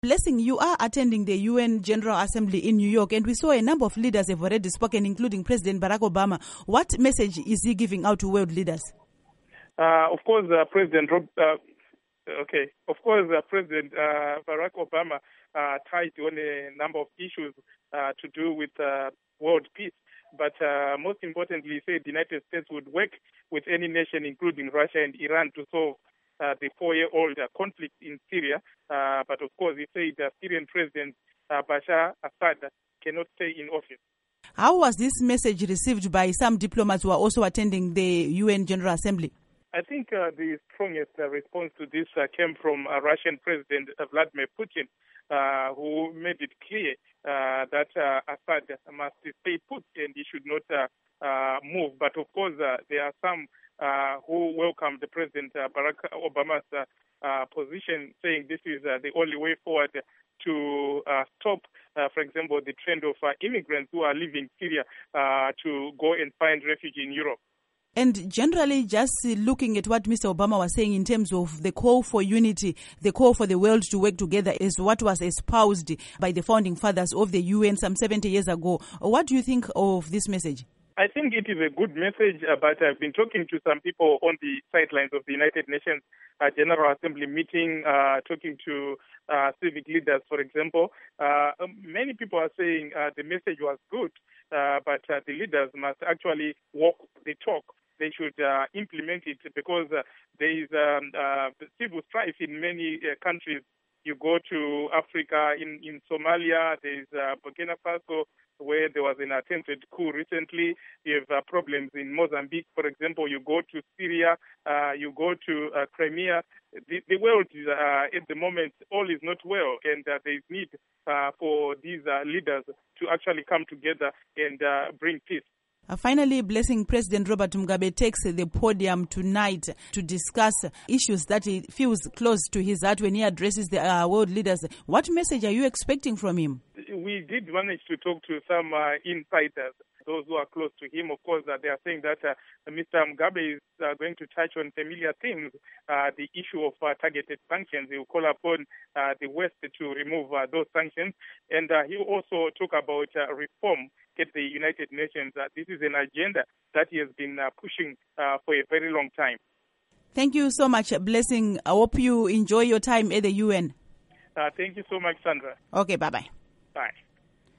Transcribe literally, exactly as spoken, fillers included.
Blessing, you are attending the U N General Assembly in New York, and we saw a number of leaders have already spoken, including President Barack Obama. What message is he giving out to world leaders? Uh, of course, uh, President Rob, uh, okay, of course, uh, President uh, Barack Obama uh, touched on a number of issues uh, to do with uh, world peace. But uh, most importantly, he said the United States would work with any nation, including Russia and Iran, to solve uh, the four-year-old uh, conflict in Syria. Uh, but of course, he said the Syrian President uh, Bashar Assad cannot stay in office. How was this message received by some diplomats who are also attending the U N General Assembly? I think uh, the strongest uh, response to this uh, came from uh, Russian President uh, Vladimir Putin, uh, who made it clear uh, that uh, Assad must stay put and he should not uh, uh, move. But of course, uh, there are some uh, who welcome the President uh, Barack Obama's uh, uh, position, saying this is uh, the only way forward to uh, stop, uh, for example, the trend of uh, immigrants who are leaving Syria uh, to go and find refuge in Europe. And generally, just looking at what Mister Obama was saying in terms of the call for unity, the call for the world to work together is what was espoused by the founding fathers of the U N some seventy years ago. What do you think of this message? I think it is a good message, uh, but I've been talking to some people on the sidelines of the United Nations uh, General Assembly meeting, uh, talking to uh, civic leaders, for example. Uh, many people are saying uh, the message was good, uh, but uh, the leaders must actually walk the talk. They should uh, implement it because uh, there is um, uh, civil strife in many uh, countries. You go to Africa, in, in Somalia, there is uh, Burkina Faso, where there was an attempted coup recently. You have uh, problems in Mozambique, for example. You go to Syria, uh, you go to uh, Crimea. The, the world is, uh, at the moment, all is not well, and uh, there is need uh, for these uh, leaders to actually come together and uh, bring peace. Uh, finally, Blessing, President Robert Mugabe takes the podium tonight to discuss issues that he feels close to his heart when he addresses the uh, world leaders. What message are you expecting from him? We did manage to talk to some uh, insiders, those who are close to him. Of course, uh, they are saying that uh, Mister Mugabe is uh, going to touch on familiar themes, uh, the issue of uh, targeted sanctions. He will call upon uh, the West to remove uh, those sanctions. And uh, he will also talk about uh, reform at the United Nations. Uh, this is an agenda that he has been uh, pushing uh, for a very long time. Thank you so much, Blessing. I hope you enjoy your time at the U N. Uh, thank you so much, Sandra. Okay, bye-bye. Bye.